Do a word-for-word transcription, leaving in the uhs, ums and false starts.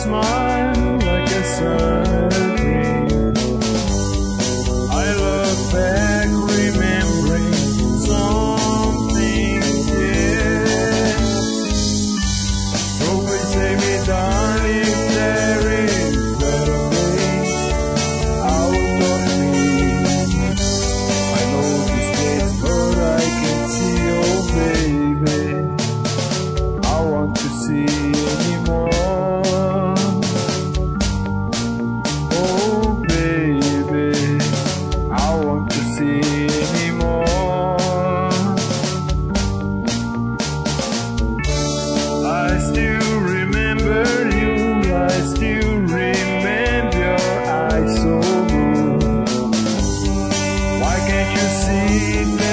smile like a sunny dream. I look back, remembering something dear. So please take me down if there is better way. I will not leave. I know this place, but I can't see your baby. I want to see anymore. Oh baby, I want to see anymore. I still remember you, I still remember your eyes so blue. Why can't you see it?